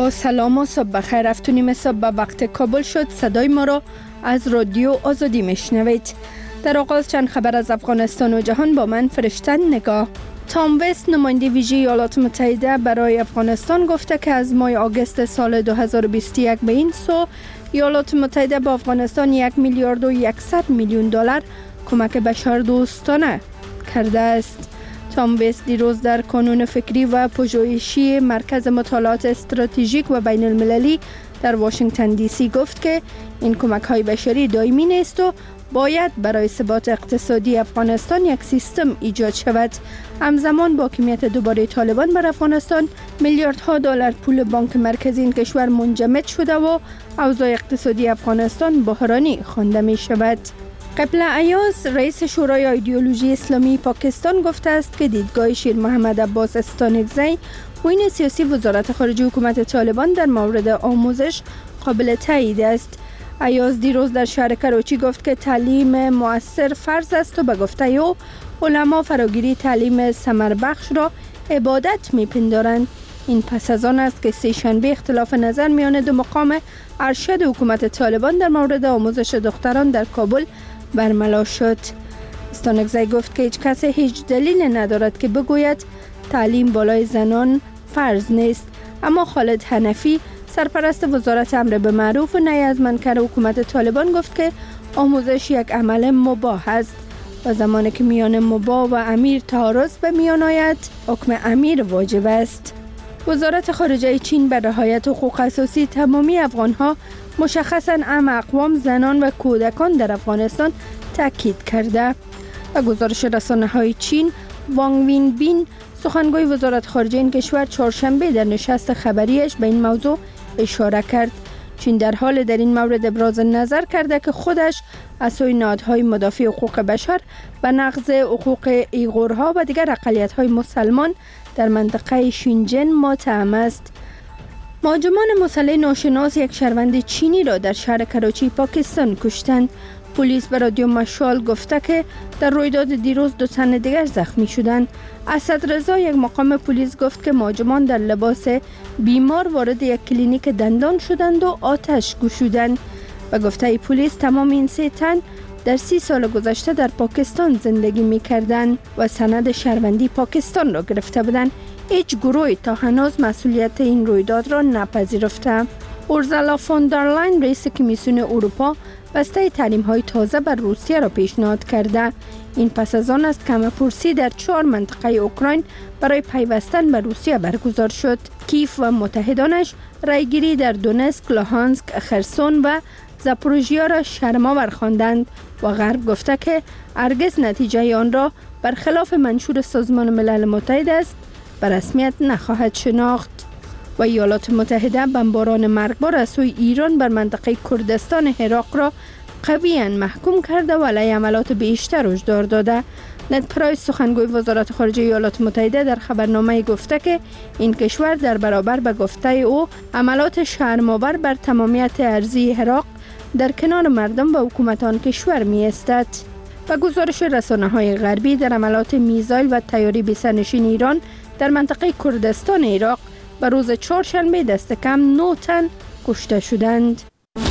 با سلام و صبح بخیر. 7:30 صبح به وقت کابل شد. صدای ما را از رادیو آزادی میشنوید. در آغاز چند خبر از افغانستان و جهان با من فرشتن نگاه. تام وست نماینده ویژه ایالات متحده برای افغانستان گفته که از ماه آگوست سال 2021 به این سو ایالات متحده با افغانستان 1 میلیارد و 100 میلیون دلار کمک بشردوستانه کرده است. تام وست دیروز در کانون فکری و پژوهشی مرکز مطالعات استراتژیک و بین المللی در واشنگتن دی سی گفت که این کمک های بشری دائمی نیست و باید برای ثبات اقتصادی افغانستان یک سیستم ایجاد شود. همزمان با حاکمیت دوباره طالبان بر افغانستان میلیاردها دلار پول بانک مرکزی این کشور منجمد شده و اوضاع اقتصادی افغانستان بحرانی خوانده می شود. قبل ایاز رئیس شورای ایدئولوژی اسلامی پاکستان گفته است که دیدگاه شیر محمد عباس استانکزی معین سیاسی وزارت خارجه حکومت طالبان در مورد آموزش قابل تایید است. ایاز دیروز در شهر کراچی گفت که تعلیم مؤثر فرض است و به گفته او علما فراگیری تعلیم ثمربخش را عبادت می‌پندارند. این پس از آن است که سه‌شنبه اختلاف نظر میان دو مقام ارشد حکومت طالبان در مورد آموزش دختران در کابل برملا شد. استانکزی گفت که هیچ کس هیچ دلیل ندارد که بگوید تعلیم بالای زنان فرض نیست، اما خالد حنفی سرپرست وزارت امر به معروف و نهی از منکر حکومت طالبان گفت که آموزش یک عمل مباح است و زمانی که میان مباح و امیر تعارض به میان آید حکم امیر واجب است. وزارت خارجه چین بر رعایت حقوق اساسی تمامی افغانها مشخصاً اعم اقوام زنان و کودکان در افغانستان تاکید کرده. و گزارش رسانه‌های چین وانگ وین بین سخنگوی وزارت خارجه این کشور چهارشنبه در نشست خبریش به این موضوع اشاره کرد. چین در حال در این مورد ابراز نظر کرده که خودش از سوی نهادهای مدافع حقوق بشر به نقض حقوق ایغورها و دیگر اقلیت‌های مسلمان در منطقه شینجن متهم است. مهاجمان مسلح ناشناس یک شهروند چینی را در شهر کراچی پاکستان کشتند. پلیس به رادیو مشال گفته که در رویداد دیروز 2 تن دیگر زخمی شدند. اسد رضا یک مقام پلیس گفت که مهاجمان در لباس بیمار وارد یک کلینیک دندان شدند و آتش گشودند. و گفته پلیس تمام این 3 تن در 30 سال گذشته در پاکستان زندگی می کردند و سند شهروندی پاکستان را گرفته بودند. هیچ گروهی تا هنوز مسئولیت این رویداد را نپذیرفته. اورسولا فون در لاین رئیس کمیسیون اروپا بسته تحریم‌های تازه بر روسیه را پیشنهاد کرده. این پس از آن است که همه‌پرسی در 4 منطقه اوکراین برای پیوستن به روسیه برگزار شد. کیف و متحدانش رایگیری در دونسک، لوهانسک، خرسون و زاپوروژیا را شرم‌آور خواندند و غرب گفته که هرگز نتیجه آن را برخلاف منشور سازمان ملل متحد است به رسمیت نخواهد شناخت. و ایالات متحده بمباران مرگبار از سوی ایران بر منطقه کردستان عراق را قویاً محکوم کرده و علیه حملات بیشتر هشدار داده. ند پرایس سخنگوی وزارت خارجه ایالات متحده در خبرنامه گفته که این کشور در برابر به گفته او حملات شرم‌آور بر تمامیت ارضی عراق در کنار مردم و حکومت آن کشور می ایستد. و گزارش رسانه‌های غربی در حملات میزایل و طیاره بی‌سرنشین ایران در منطقه کردستان عراق به روز چهارشنبه دست کم 9 تن کشته شدند.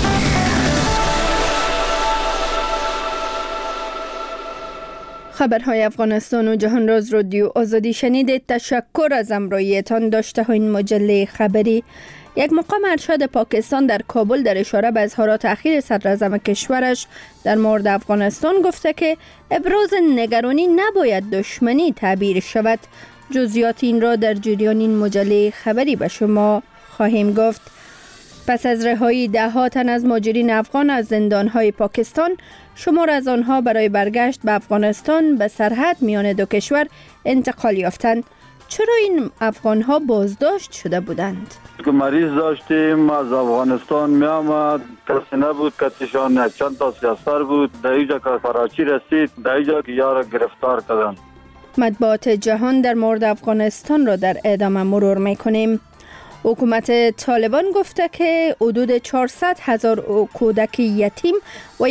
خبرهای افغانستان و جهان را از رادیو آزادی شنیدید. تشکر از همراهیتان. داشته های این مجله خبری. یک مقام ارشد پاکستان در کابل در اشاره به اظهارات اخیر صدراعظم کشورش در مورد افغانستان گفته که ابراز نگرانی نباید دشمنی تعبیر شود. جزئیات این را در جریان این مجله خبری به شما خواهیم گفت. پس از رهایی 10 تن از مهاجرین افغان از زندان‌های پاکستان، شمار از آنها برای برگشت به افغانستان به سرحد میان دو کشور انتقال یافتند. چرا این افغان‌ها بازداشت شده بودند؟ که مریض داشتیم از افغانستان می آمد، کسی نبود کتیشان، چند تا سیاستر بود. در اینجا که کراچی رسید، در اینجا که یارا گرفتار کردند. مطبوعات جهان در مورد افغانستان را در ادامه مرور می‌کنیم. حکومت طالبان گفته که حدود 400,000 کودک یتیم و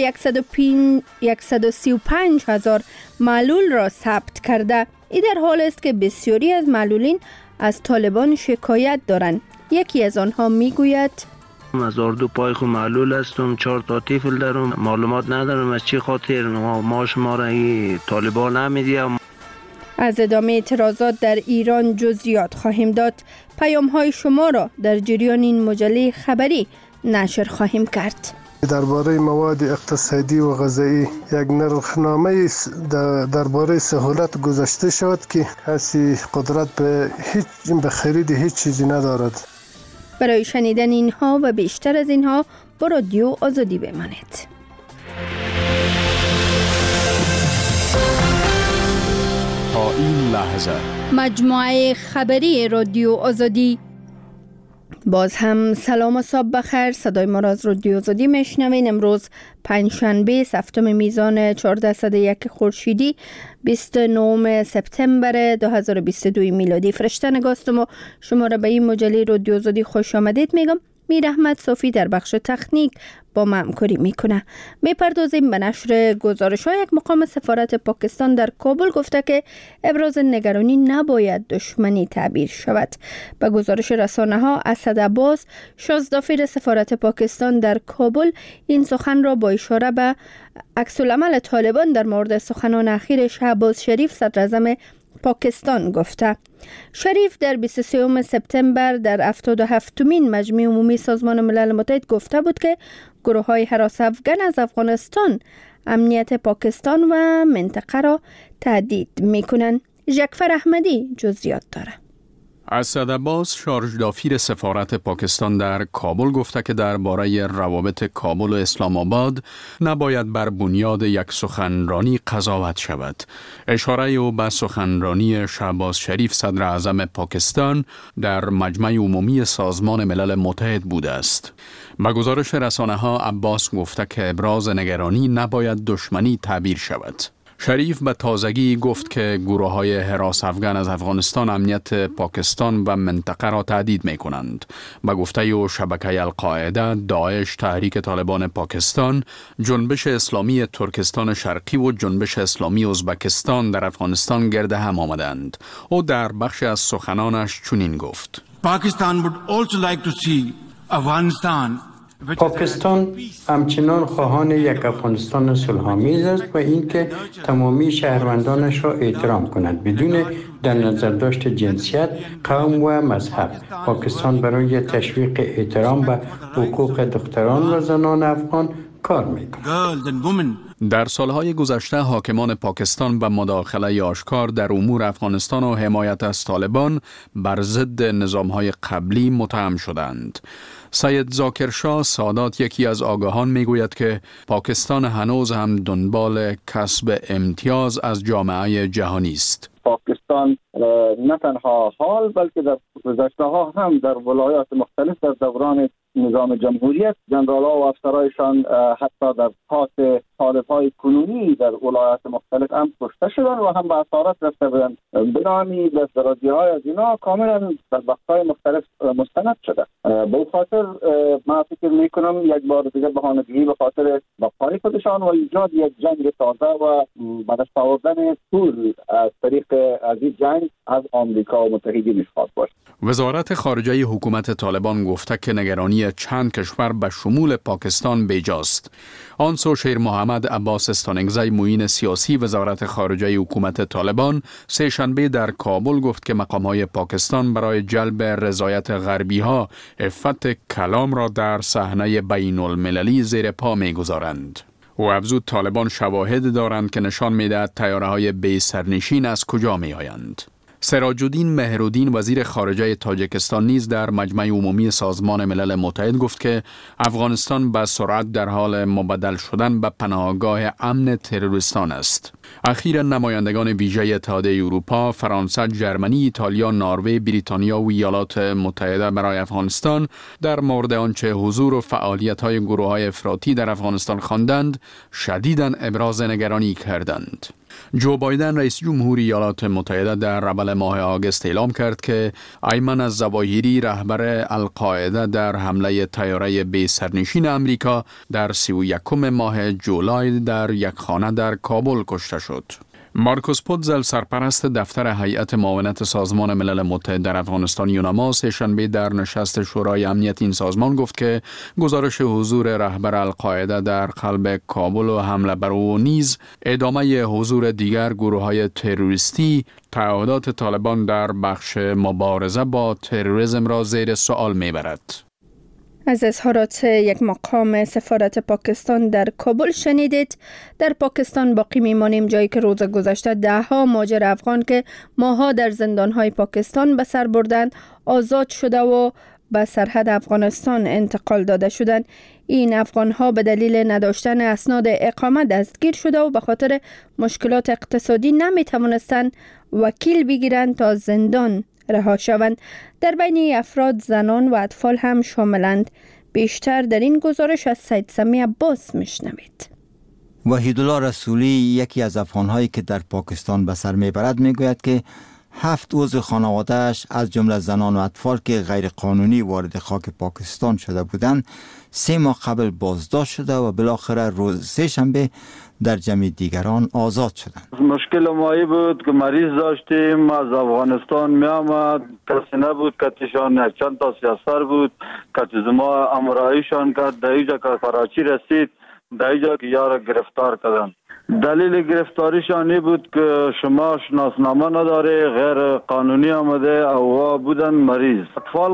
135,000 معلول را ثبت کرده. این در حال است که بسیاری از معلولین از طالبان شکایت دارند. یکی از آنها میگوید از اردو پای خود معلول هستم، 4 تا طفل دارم، معلومات ندارم از چی خاطر معاش ما را طالبان نمیدیم. از ادامه اعتراضات در ایران جزئیات خواهیم داد. پیام‌های شما را در جریان این مجله خبری نشر خواهیم کرد. درباره مواد اقتصادی و غذایی یک نرخنامه درباره سهولت گذاشته شد که کسی قدرت به خرید هیچ چیزی ندارد. برای شنیدن اینها و بیشتر از اینها با رادیو آزادی بمانید. تا این لحظه مجموعه خبری رادیو آزادی. باز هم سلام و صبح بخیر. صدای ما را از رادیو آزادی میشنوین. امروز پنجشنبه هفتم میزان 1401 خورشیدی 29 سپتامبر 2022 میلادی. فرشته نگاستم و شما را به این مجله رادیو آزادی خوش آمدید میگم. میر احمد صافی در بخش تکنیک با ما همکاری میکنه. میپردازیم به نشر گزارش های. یک مقام سفارت پاکستان در کابل گفته که ابراز نگرانی نباید دشمنی تعبیر شود. به گزارش رسانه ها اسد عباس شازدافیر سفارت پاکستان در کابل این سخن را با اشاره به عکس العمل طالبان در مورد سخنان اخیر شهباز شریف صدراعظم پاکستان گفته. شریف در 23 سپتامبر در 77مین مجمع عمومی سازمان ملل متحد گفته بود که گروه‌های هراس افغان از افغانستان امنیت پاکستان و منطقه را تهدید می‌کنند. جعفر احمدی جزئیات داره. اسد عباس شارژدافیر سفارت پاکستان در کابل گفته که درباره روابط کابل و اسلام آباد نباید بر بنیاد یک سخنرانی قضاوت شود. اشاره او به سخنرانی شهباز شریف صدر اعظم پاکستان در مجمع عمومی سازمان ملل متحد بوده است. به گزارش رسانه ها عباس گفته که ابراز نگرانی نباید دشمنی تعبیر شود. شریف به تازگی گفت که گروه‌های هراس افغان از افغانستان امنیت پاکستان و منطقه را تهدید می‌کنند. به گفته او شبکه القاعده، داعش، تحریک طالبان پاکستان، جنبش اسلامی ترکستان شرقی و جنبش اسلامی ازبکستان در افغانستان گرد هم آمدند. او در بخش از سخنانش چنین گفت: پاکستان همچنان خواهان یک افغانستان صلح‌آمیز است و اینکه تمامی شهروندانش را احترام کند بدون در نظر داشت جنسیت، قوم و مذهب. پاکستان برای تشویق احترام به حقوق دختران و زنان افغان کار می‌کند. در سالهای گذشته حاکمان پاکستان به مداخله آشکار در امور افغانستان و حمایت از طالبان بر ضد نظام‌های قبلی متهم شدند. سید ذاکر شاه سادات یکی از آگاهان میگوید که پاکستان هنوز هم دنبال کسب امتیاز از جامعه جهانی است. پاکستان نه تنها حال بلکه در گذشته ها هم در ولایات مختلف در دوران نظام جمهوریت جنرال‌ها و افسرایشان حتی در پاس طالب‌های کنونی در ولایات مختلف هم کشته شدن و هم به اسارت رفته بودند. بنامی دسترازی‌های از اینا کاملا در بخش‌های مختلف مستند شده. به خاطر من فکر می‌کنم یک بار دیگه بهانه‌جویی به خاطر بقای خودشان و ایجاد یک جنگ تازه و به دست آوردن پول از طریق از این جنگ از آمریکا و متحدینش خواهد بود. وزارت خارجه حکومت طالبان گفته که نگرانی چند کشور به شمول پاکستان بیجاست. آن سو شیر محمد عباس استانگزی معین سیاسی وزارت خارجه حکومت طالبان سه شنبه در کابل گفت که مقام‌های پاکستان برای جلب رضایت غربی‌ها عفت کلام را در صحنه بین‌المللی زیر پا می‌گذارند. و افزود طالبان شواهد دارند که نشان می‌دهد طیاره‌های بی سرنشین از کجا می‌آیند. سراج الدین مهرالدین وزیر خارجه تاجیکستان نیز در مجمع عمومی سازمان ملل متحد گفت که افغانستان به سرعت در حال مبدل شدن به پناهگاه امن تروریستان است. اخیراً نمایندگان ویژه اتحادیه اروپا، فرانسه، ژرمنی، ایتالیا، نروژ، بریتانیا و ایالات متحده برای افغانستان در مورد آنچه حضور و فعالیت‌های گروه‌های افراطی در افغانستان خواندند، شدیداً ابراز نگرانی کردند. جو بایدن رئیس جمهور ایالات متحده در اول ماه آگوست اعلام کرد که ایمن الظواهری رهبر القاعده در حمله طیاره بی سرنشین امریکا در 31 ماه جولای در یک خانه در کابل کشته شد. مارکوس پودزل سرپرست دفتر هیئت معاونت سازمان ملل متحد در افغانستان یوناما سه‌شنبه در نشست شورای امنیت این سازمان گفت که گزارش حضور رهبر القاعده در قلب کابل و حمله بر او نیز ادامه حضور دیگر گروه‌های تروریستی تعهدات طالبان در بخش مبارزه با تروریسم را زیر سوال می‌برد. از اظهارات یک مقام سفارت پاکستان در کابل شنیدید. در پاکستان باقی میمانیم جایی که روز گذشته 10 مهاجر افغان که ماها در زندانهای پاکستان به سر بردند آزاد شده و به سرحد افغانستان انتقال داده شدند. این افغانها به دلیل نداشتن اسناد اقامه دستگیر شده و به خاطر مشکلات اقتصادی نمی توانستند وکیل بگیرند تا زندان رها شوند. در بین افراد زنان و اطفال هم شاملند. بیشتر در این گزارش از سید سمی عباس میشنوید. وحیدالله رسولی یکی از افغانهایی که در پاکستان به سر میبرد میگوید که 7 عضو خانواده‌اش از جمله زنان و اطفال که غیر قانونی وارد خاک پاکستان شده بودند 3 ماه قبل بازداشت شده و بالاخره روز سه‌شنبه در جمع دیگران آزاد شدند. مشکل مایی بود که مریض داشتیم از افغانستان می آمد، کسی نبود کتیشان، چند تا سیاسر بود که ما امرایشان کرد. در اینجا که کراچی رسید در اینجا که یار گرفتار کردن. دلیل گرفتاریشان این بود که شما شناسنامه نداره، غیر قانونی آمده او بودن مریض. اطفال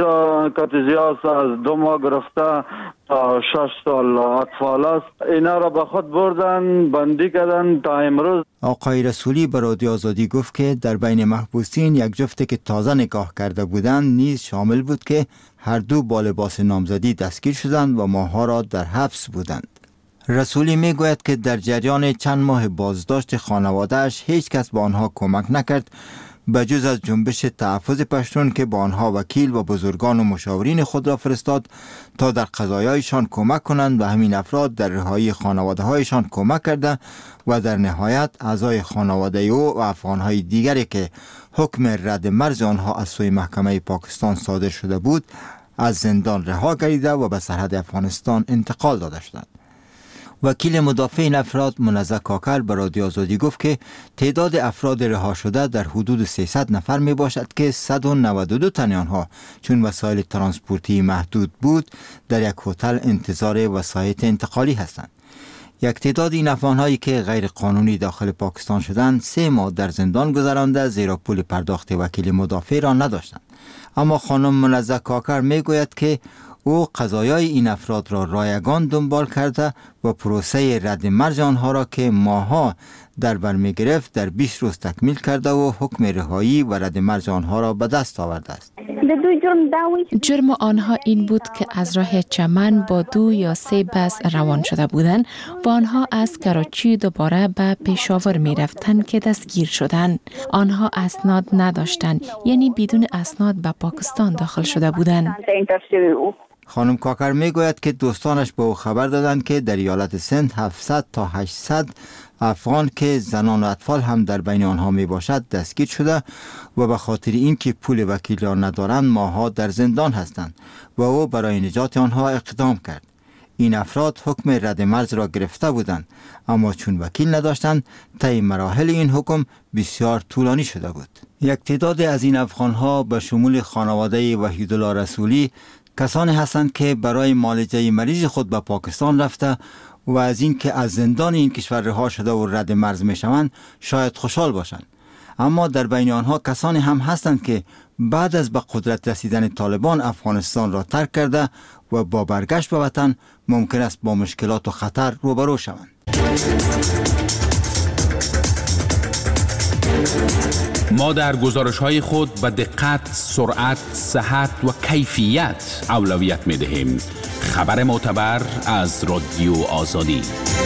کتیزیاس از 2 ماه گرفته تا 6 سال اطفال است. اینا را به خود بردن بندی کردن تا امروز. آقای رسولی به رادیو آزادی گفت که در بین محبوسین یک جفت که تازه نکاح کرده بودند نیز شامل بود که هر دو با لباس نامزدی دستگیر شدند و ماه‌ها را در حبس بودند. رسولی می گوید که در جریان چند ماه بازداشت خانواده‌اش هیچ کس به آنها کمک نکرد بجز از جنبش تحفظ پشتون که با آنها وکیل و بزرگان و مشاورین خود را فرستاد تا در قضایایشان کمک کنند و همین افراد در رهایی خانواده‌هایشان کمک کرده و در نهایت اعضای خانواده او و افغان‌های دیگری که حکم رد مرز آنها از سوی محکمه پاکستان صادر شده بود از زندان رها گردیده و به سرحد افغانستان انتقال داده شدند. وکیل مدافع این افراد منزه کاکر به رادیو آزادی گفت که تعداد افراد رها شده در حدود 300 نفر می باشد که 192 تن آنها چون وسایل ترانسپورتی محدود بود در یک هتل انتظار وسایط انتقالی هستند. یک تعداد این افغان‌هایی که غیر قانونی داخل پاکستان شدند 3 ماه در زندان گذرانده زیرا پول پرداخت وکیل مدافع را نداشتند. اما خانم منزه کاکر می گوید که او قضایای این افراد را رایگان دنبال کرده و پروسه رد مرز آنها را که ماها در بر می گرفت در 20 روز تکمیل کرده و حکم رهایی و رد مرز آنها را به دست آورده است. جرم آنها این بود که از راه چمن با 2 یا 3 بس روان شده بودند و آنها از کراچی دوباره به پشاور می رفتند که دستگیر شدند. آنها اسناد نداشتند، یعنی بدون اسناد به پاکستان داخل شده بودند. خانم کاکر می گوید که دوستانش به او خبر دادند که در ایالت سند 700 تا 800 افغان که زنان و اطفال هم در بین آنها می باشد دستگیر شده و به خاطر اینکه پول وکیل را ندارند ماها در زندان هستند و او برای نجات آنها اقدام کرد. این افراد حکم رد مرز را گرفته بودند اما چون وکیل نداشتند طی مراحل این حکم بسیار طولانی شده بود. یک تعداد از این افغانها به شمول خانواده وحیدالله رسولی کسانی هستند که برای معالجه مریض خود به پاکستان رفته و از این که از زندان این کشور رها شده و رد مرز می شوند شاید خوشحال باشند. اما در بین آنها کسانی هم هستند که بعد از به قدرت رسیدن طالبان افغانستان را ترک کرده و با برگشت به وطن ممکن است با مشکلات و خطر روبرو شوند. ما در گزارش‌های خود به دقت، سرعت، صحت و کیفیت اولویت می‌دهیم. خبر معتبر از رادیو آزادی.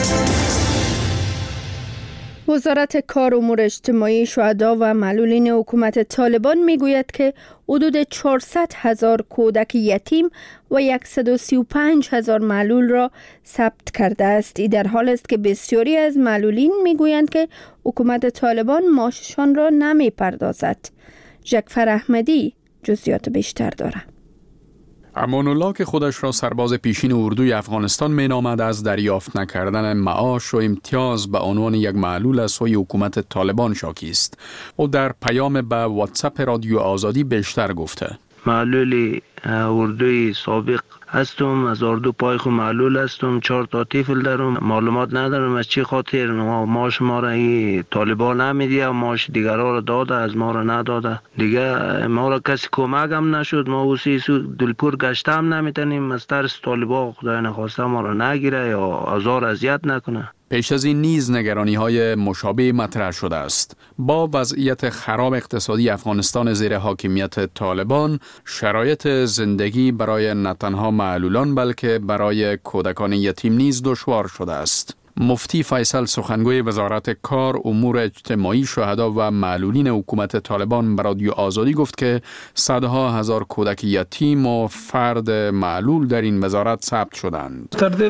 وزارت کار امور اجتماعی شهدا و معلولین حکومت طالبان میگوید که حدود 400,000 کودک یتیم و 135,000 معلول را ثبت کرده است. این در حال است که بسیاری از معلولین میگویند که حکومت طالبان معاششان را نمی پردازد. جعفر احمدی جزئیات بیشتر دارد. امان الله که خودش را سرباز پیشین اردوی افغانستان مینامد از دریافت نکردن معاش و امتیاز به عنوان یک معلول از سوی حکومت طالبان شاکی است. او در پیام به واتساپ رادیو آزادی بیشتر گفته: معلول اردوی سابق هستم، از اردو پای خود معلول هستم، 4 تا طفل دارم، معلومات ندارم از چی خاطر معاش ما را طالبان نمیدیه و معاش دیگرها را داده، از ما را نداده. دیگه ما را کسی کمک هم نشد، ما اوسی دلپور گشته هم نمیتونیم، از ترس طالبان خدای نخواسته ما را نگیره یا آزار اذیت نکنه. پیش از این نیز نگرانی‌های مشابه مطرح شده است. با وضعیت خراب اقتصادی افغانستان زیر حاکمیت طالبان، شرایط زندگی برای نه تنها معلولان بلکه برای کودکان یتیم نیز دشوار شده است. مفتی فیصل سخنگوی وزارت کار، امور اجتماعی، شهدا و معلولین حکومت طالبان به رادیو آزادی گفت که صدها هزار کودک یتیم و فرد معلول در این وزارت ثبت شدند.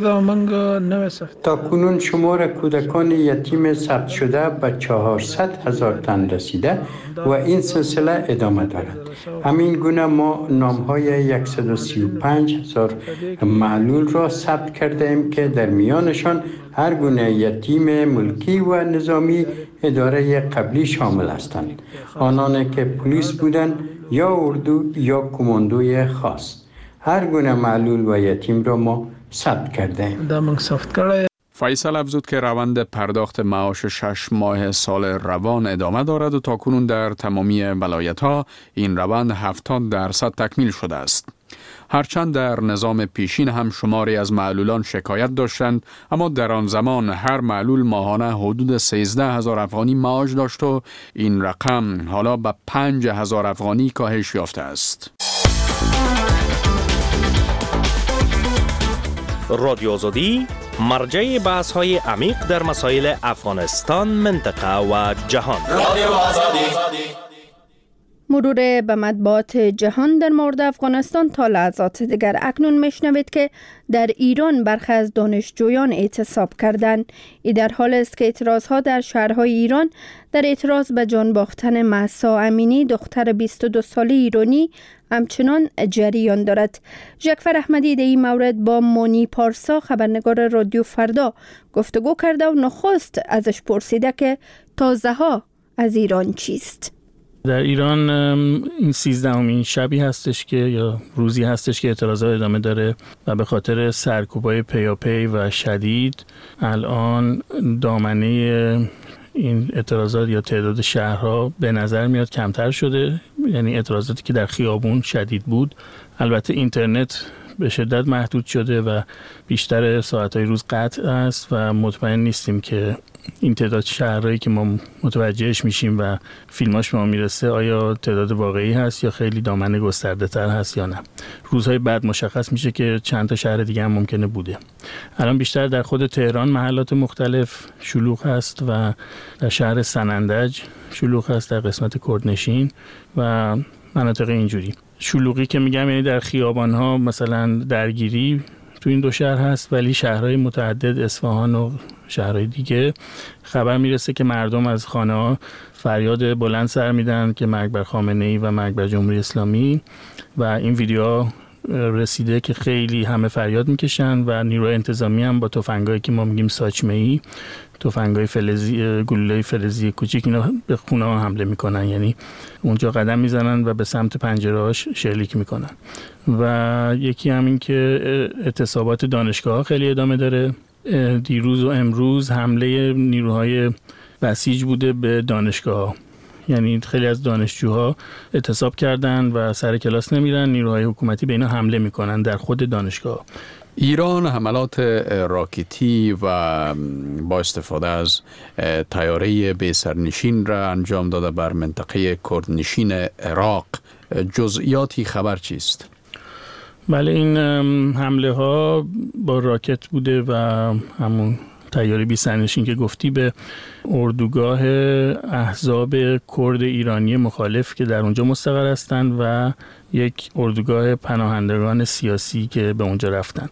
تا کنون شمار کودکان یتیم ثبت شده به 400,000 تن رسیده و این سلسله ادامه دارد. همین گونه ما نام‌های 135,000 معلول را ثبت کرده ایم که در میانشان هر گونه یتیم ملکی و نظامی اداره قبلی شامل هستند. آنان که پلیس بودند یا اردو یا کماندوی خاص. هر گونه معلول و یتیم را ما ثبت کرده ایم. فیصل افزود که روند پرداخت معاش 6 ماه سال روان ادامه دارد و تاکنون در تمامی ولایت‌ها این روند 70% تکمیل شده است. هرچند در نظام پیشین هم شماری از معلولان شکایت داشتند، اما در آن زمان هر معلول ماهانه حدود 13,000 افغانی معاش داشت و این رقم حالا به 5,000 افغانی کاهش یافته است. رادیو آزادی مرجع بحث‌های عمیق در مسائل افغانستان، منطقه و جهان. رادیو آزادی. مرور به مطبوعات جهان در مورد افغانستان تا لحظات دیگر. اکنون میشنوید که در ایران برخی از دانشجویان اعتصاب کردند. این در حال است که اعتراضها در شهرهای ایران در اعتراض به جان باختن مهسا امینی، دختر 22 ساله ایرانی، همچنان جریان دارد. جعفر احمدی در این مورد با مونی پارسا، خبرنگار رادیو فردا، گفتگو کرده و نخست ازش پرسیده که تازه ها از ایران چیست. در ایران این 13مین شبی هستش که یا روزی هستش که اعتراضات ادامه داره و به خاطر سرکوبای پیاپی و شدید الان دامنه این اعتراضات یا تعداد شهرها به نظر میاد کمتر شده. یعنی اعتراضاتی که در خیابون شدید بود، البته اینترنت به شدت محدود شده و بیشتر ساعتهای روز قطع است و مطمئن نیستیم که این تعداد شهرهایی که ما متوجهش میشیم و فیلماش به ما میرسه آیا تعداد واقعی هست یا خیلی دامنه گسترده تر هست یا نه. روزهای بعد مشخص میشه که چند تا شهر دیگه هم ممکنه بوده. الان بیشتر در خود تهران محلات مختلف شلوغ هست و در شهر سنندج شلوغ هست، در قسمت کردنشین و مناطق اینجوری. شلوغی که میگم یعنی در خیابان‌ها مثلا درگیری تو این دو شهر هست، ولی شهرهای متعدد اصفهان و شهرهای دیگه خبر میرسه که مردم از خانه‌ها فریاد بلند سر میدن که مرگ بر خامنه‌ای و مرگ بر جمهوری اسلامی و این ویدیوها رسیده که خیلی همه فریاد میکشن و نیروی انتظامی هم با تفنگایی که ما میگیم ساچمه‌ای، تفنگای فلزی، گلوله فلزی کوچیک، اینا به خونه ها حمله میکنن، یعنی اونجا قدم میزنن و به سمت پنجره‌هاش شلیک میکنن. و یکی همین که اعتصابات دانشگاه ها خیلی ادامه داره. دیروز و امروز حمله نیروهای بسیج بوده به دانشگاه ها، یعنی خیلی از دانشجوها اعتصاب کردن و سر کلاس نمیرن، نیروهای حکومتی به اینا حمله میکنن در خود دانشگاه. ایران حملات راکتی و با استفاده از طیاره بی سرنشین را انجام داده بر منطقه کردنشین عراق. جزئیاتی خبر چیست؟ بله، این حمله ها با راکت بوده و همون طیاره بی سرنشین که گفتی به اردوگاه احزاب کرد ایرانی مخالف که در اونجا مستقر هستند و یک اردوگاه پناهندگان سیاسی که به اونجا رفتن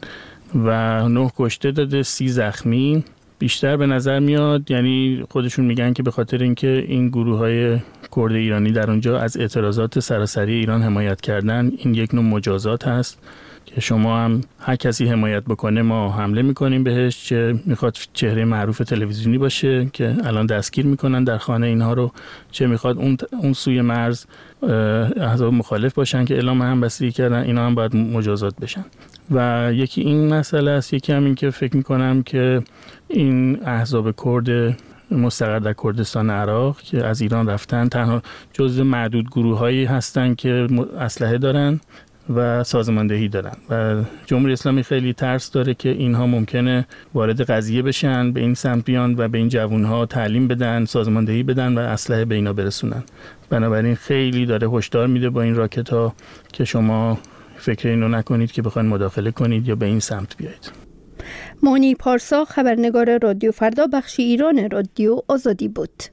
و 9 کشته داده، 30 زخمی. بیشتر به نظر میاد، یعنی خودشون میگن که به خاطر اینکه این گروه‌های کرد ایرانی در اونجا از اعتراضات سراسری ایران حمایت کردن، این یک نوع مجازات هست که شما هم هر کسی حمایت بکنه ما حمله میکنیم بهش، چه میخواد چهره معروف تلویزیونی باشه که الان دستگیر میکنن در خانه اینها رو، چه میخواد اون سوی مرز احزاب مخالف باشن که اعلام همبستگی کردن، اینا هم باید مجازات بشن. و یکی این مسئله است، یکی هم این که فکر میکنم که این احزاب کرد مستقر در کردستان عراق که از ایران رفتن تنها جزو معدود گروه‌هایی هستن که اسلحه دارن و سازماندهی دارن و جمهوری اسلامی خیلی ترس داره که اینها ممکنه وارد قضیه بشن، به این سمت بیان و به این جوانها تعلیم بدن، سازماندهی بدن و اسلحه به اینا برسونن. بنابراین خیلی داره هشدار میده با این راکت‌ها که شما فکر اینو نکنید که بخواید مداخله کنید یا به این سمت بیایید. مانی پارسا، خبرنگار رادیو فردا، بخش ایران رادیو آزادی بود.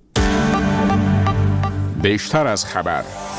بیشتر از خبر،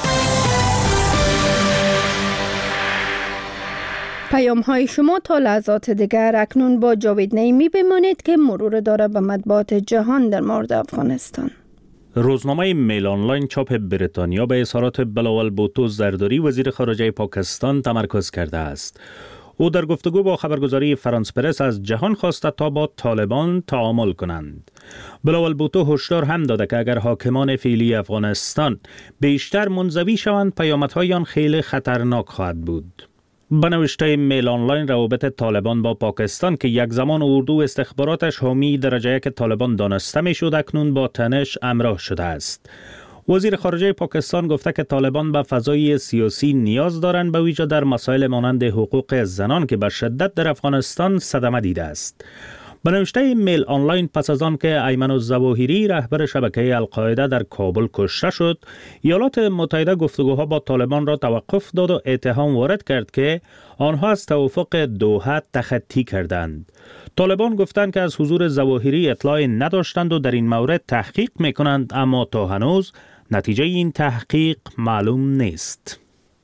پیام های شما تا لحظات دیگر. اکنون با جاوید نعیمی بمانید که مرور داره به مطبوعات جهان در مورد افغانستان. روزنامه میل آنلاین چاپ بریتانیا به اظهارات بلاول بوتو زرداری وزیر خارجه پاکستان تمرکز کرده است. او در گفتگو با خبرگزاری فرانس پرس از جهان خواسته تا با طالبان تعامل کنند. بلاول بوتو هشدار هم داده که اگر حاکمان فعلی افغانستان بیشتر منزوی شوند پیامدهای آن خیلی خطرناک خواهد بود. به نوشته میل آنلاین، روابط طالبان با پاکستان که یک زمان اردو استخباراتش حامی درجه یک طالبان دانسته می شد اکنون با تنش همراه شده است. وزیر خارجه پاکستان گفته که طالبان به فضای سیاسی نیاز دارند، به ویژه در مسائل مانند حقوق زنان که به شدت در افغانستان صدمه دیده است. به نوشته میل آنلاین، پس از آن که ایمن الظواهری رهبر شبکه القاعده در کابل کشته شد، ایالات متحده گفتگوها با طالبان را توقف داد و اتهام وارد کرد که آنها از توافق دوحه تخطی کردند. طالبان گفتند که از حضور ظواهری اطلاع نداشتند و در این مورد تحقیق میکنند، اما تا هنوز نتیجه این تحقیق معلوم نیست.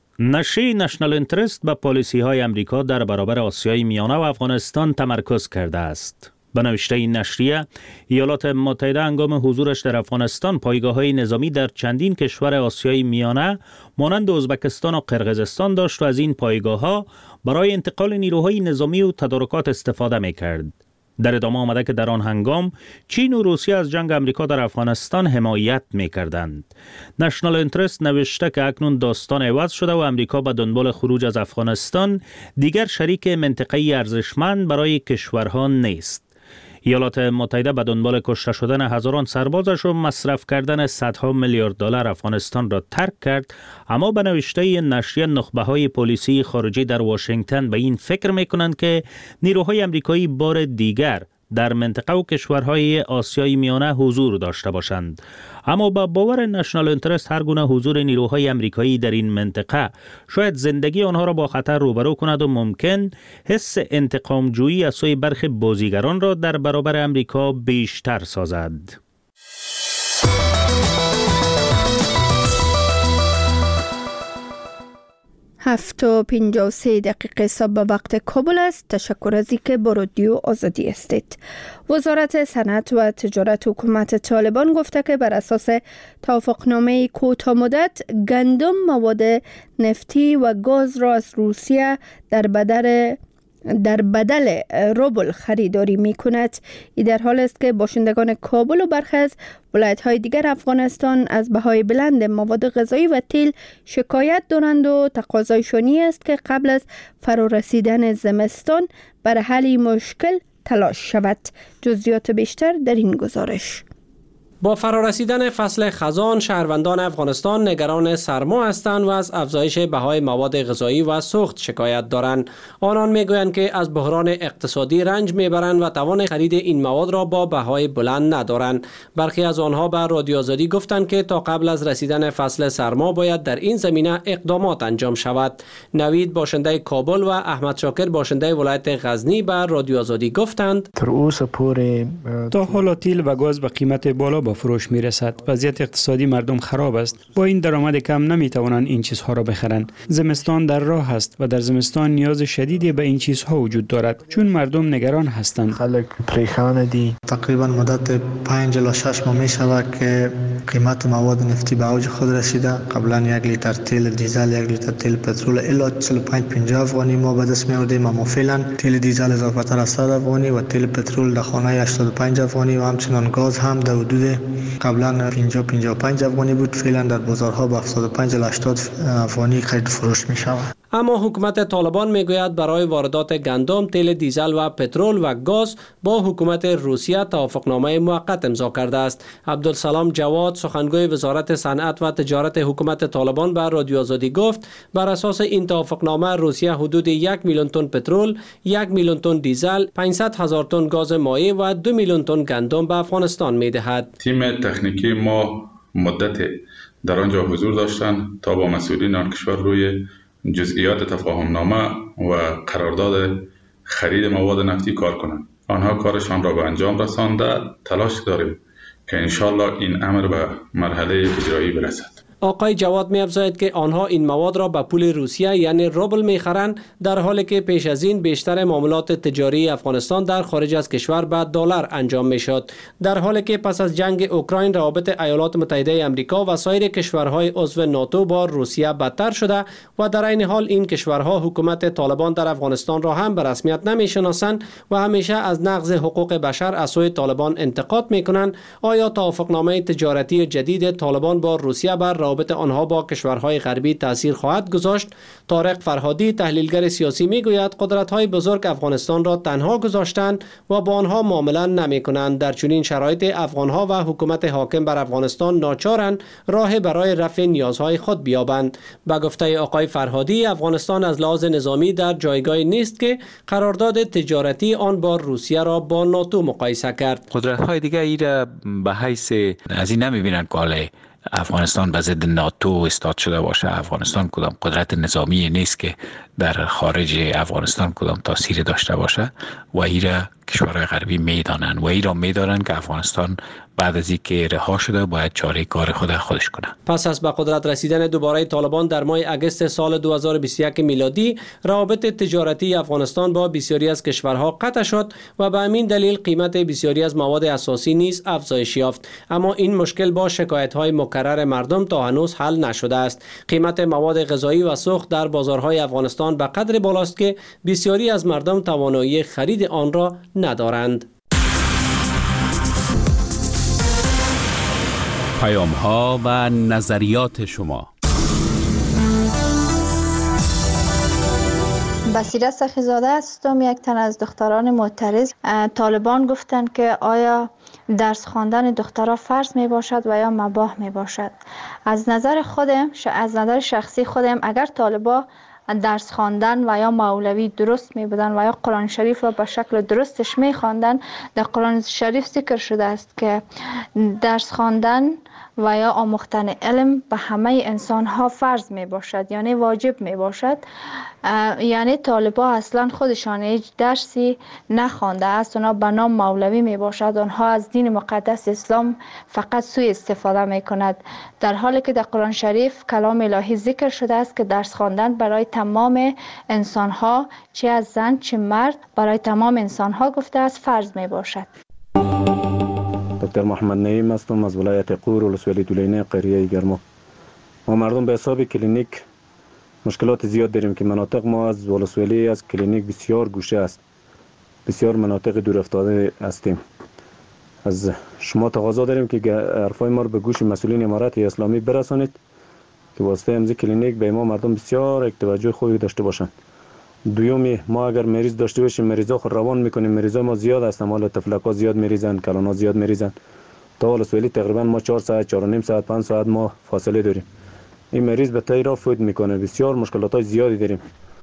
نشریه نشنال اینترست به پالیسی های امریکا در برابر آسیای میانه و افغانستان تمرکز کرده است. به نوشته این نشریه، ایالات متحده هنگام حضورش در افغانستان پایگاه‌های نظامی در چندین کشور آسیای میانه مانند ازبکستان و قرقیزستان داشت و از این پایگاه‌ها برای انتقال نیروهای نظامی و تدارکات استفاده می‌کرد. در ادامه آمده که در آن هنگام چین و روسیه از جنگ امریکا در افغانستان حمایت می‌کردند. نشنال اینترست نوشته که اکنون داستان عوض شده و امریکا به دنبال خروج از افغانستان دیگر شریک منطقه‌ای ارزشمند برای کشورها نیست. ایالات متحده به دنبال کشته شدن هزاران سربازش و مصرف کردن صدها میلیارد دلار افغانستان را ترک کرد، اما به نوشته نشریه نخبه‌های پلیسی خارجی در واشنگتن به این فکر می‌کنند که نیروهای امریکایی بار دیگر در منطقه و کشورهای آسیای میانه حضور داشته باشند. اما با باور نشنال اینترست هر گونه حضور نیروهای امریکایی در این منطقه شاید زندگی آنها را با خطر روبرو کند و ممکن حس انتقام جویی از سوی برخی بازیگران را در برابر امریکا بیشتر سازد. 7:53 صبح وقت کابل است. تشکر از اینکه با رادیو آزادی هستید. وزارت صنعت و تجارت حکومت طالبان گفته که بر اساس توافقنامه کوتاه مدت گندم، مواد نفتی و گاز را از روسیه در بدل روبل خریداری می کند. این در حال است که باشندگان کابل و برخی از ولایت‌های دیگر افغانستان از بهای بلند مواد غذایی و تیل شکایت دارند و تقاضایشانی است که قبل از فرارسیدن زمستان برای حل مشکل تلاش شود. جزئیات بیشتر در این گزارش. با فرارسیدن فصل خزان، شهروندان افغانستان نگران سرما هستند و از افزایش بهای مواد غذایی و سوخت شکایت دارند. آنان میگویند که از بحران اقتصادی رنج میبرند و توان خرید این مواد را با بهای بلند ندارند. برخی از آنها به رادیو آزادی گفتند که تا قبل از رسیدن فصل سرما باید در این زمینه اقدامات انجام شود. نوید باشنده کابل و احمد شاکر باشنده ولایت غزنی به رادیو آزادی گفتند تا حالا تیل و گاز به قیمت بالا به فروش می رسد. وضعیت اقتصادی مردم خراب است. با این درآمد کم نمی توانند این چیزها را بخرند. زمستان در راه است و در زمستان نیاز شدیدی به این چیزها وجود دارد چون مردم نگران هستند. خلک پریشان دی. تقریبا مدت 5 الی 6 ماه می شود که قیمت مواد نفتی به اوج خود رسیده. قبلا 1 لیتر تیل دیزل، 1 لیتر تیل پترول الی 45-50 افغانی ما به دست می آوردیم. اما فعلا تیل دیزل اضافه تر از 100 افغانی و تیل پترول در خانه 85 افغانی و همچنان گاز هم در حدود قبلا 50-55 افغانی بود. فعلا در بازارها به 75 الی 80 افغانی خرید فروش می شود. اما حکومت طالبان میگوید برای واردات گندم، تیل دیزل و پترول و گاز با حکومت روسیه توافقنامه موقت امضا کرده است. عبدالسلام جواد، سخنگوی وزارت صنعت و تجارت حکومت طالبان، به رادیو آزادی گفت بر اساس این توافقنامه روسیه حدود 1 میلیون تن پترول، 1 میلیون تن دیزل، 500,000 تن گاز مایع و 2 میلیون تن گندم به افغانستان میدهد. تیم تکنیکی ما مدت در آنجا حضور داشتند تا با مسئولین آن کشور روی جزئیات تفاهمنامه و قرارداد خرید مواد نفتی کار کنند. آنها کارشان را به انجام رسانده. تلاش داریم که انشالله این امر به مرحله اجرایی برسد. آقای جواد می افزاید که آنها این مواد را به پول روسیه یعنی روبل می خرند، در حالی که پیش از این بیشتر معاملات تجاری افغانستان در خارج از کشور به دلار انجام می شد. در حالی که پس از جنگ اوکراین روابط ایالات متحده آمریکا و سایر کشورهای عضو ناتو با روسیه بدتر شده و در این حال این کشورها حکومت طالبان در افغانستان را هم به رسمیت نمی شناسند و همیشه از نقض حقوق بشر از سوی طالبان انتقاد می کنند. آیا توافقنامه تجارتی جدید طالبان با روسیه بر روابط آنها با کشورهای غربی تاثیر خواهد گذاشت؟ طارق فرهادی، تحلیلگر سیاسی، میگوید قدرت‌های بزرگ افغانستان را تنها گذاشتند و با آنها معامله نمی‌کنند. در چنین شرایط افغان‌ها و حکومت حاکم بر افغانستان ناچارند راه برای رفع نیازهای خود بیابند. به گفته آقای فرهادی، افغانستان از لحاظ نظامی در جایگاهی نیست که قرارداد تجارتی آن با روسیه را با ناتو مقایسه کرد. قدرت‌های دیگه ایرا به حیث از این نمی‌بینند که افغانستان به ضد ناتو استاد شده باشه. افغانستان کدام قدرت نظامی نیست که در خارج افغانستان کدام تاثیر داشته باشه و ایرا کشورهای غربی میدانند و ایرا میدانند که افغانستان بعد از اینکه رها شده باید چاره کار خودش کنه. پس از به قدرت رسیدن دوباره طالبان در ماه اگست سال 2021 میلادی، روابط تجارتی افغانستان با بسیاری از کشورها قطع شد و به همین دلیل قیمت بسیاری از مواد اساسی نیز افزایش یافت. اما این مشکل با شکایت‌های مکرر مردم تا هنوز حل نشده است. قیمت مواد غذایی و سوخت در بازارهای افغانستان به قدر بالاست که بسیاری از مردم توانایی خرید آن را ندارند. پیام‌ها و نظریات شما. بصیره سخیزاده هستم، یک تن از دختران معترض. طالبان گفتند که آیا درس خواندن دخترها فرض می باشد و یا مباح می باشد. از نظر شخصی خودم اگر طالبا درس خواندن و یا مولوی درست می بودن و یا قرآن شریف را به شکل درستش می خواندن، در قرآن شریف ذکر شده است که درس خواندن و یا آموختن علم به همه انسان ها فرض می باشد، یعنی واجب می باشد. یعنی طالبا اصلا خودشان هیچ درسی نخوانده است، اونا به نام مولوی می باشد، آنها از دین مقدس اسلام فقط سوء استفاده می کند، در حالی که در قرآن شریف کلام الهی ذکر شده است که درس خواندن برای تمام انسان ها، چه از زن چه مرد، برای تمام انسان ها گفته است فرض می باشد. دکتر محمد نعیم هستم از ولایت قور ولسوالی دولینه قریه گرما. ما مردم به حساب کلینیک مشکلات زیاد داریم که مناطق ما از ولسوالی از کلینیک بسیار گوشه است، بسیار مناطق دور افتاده هستیم. از شما تقاضا داریم که حرفای ما رو به گوش مسئولین امارت اسلامی برسانید که واسطه امضای کلینیک به ما مردم بسیار توجه خوبی داشته باشند. دومی، ما اگر مریض داشته باشیم مریضا خود روان میکنیم، مریضا ما زیاد هستن، حالا تفلکا زیاد میریزن، کلانا زیاد میریزن، تا ولسوالی تقریبا ما 4 ساعت 4.5 ساعت 5 ساعت ما فاصله داریم. این مریض به تایی را فوت میکنه، بسیار مشکلات های زیادی داریم.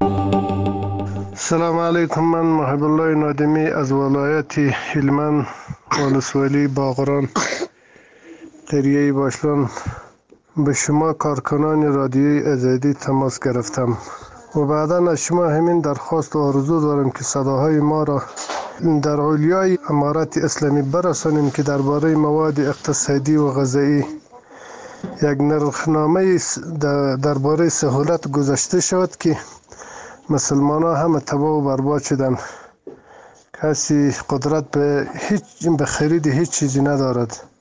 سلام علیکم، من محب الله نادمی از ولایت هلمند ولسوالی باغران قریه باشلان به شما کارکنان رادیوی آزادی تماس گرفتم و بعدا از شما همین درخواست و آرزو دارم که صداهای ما را در اولیای امارات اسلامی برسانیم که درباره مواد اقتصادی و غذایی یک نرخنامه درباره سهولت گذاشته شد که مسلمان ها همه تباه و برباد شدن. کسی قدرت به خرید هیچ چیزی ندارد.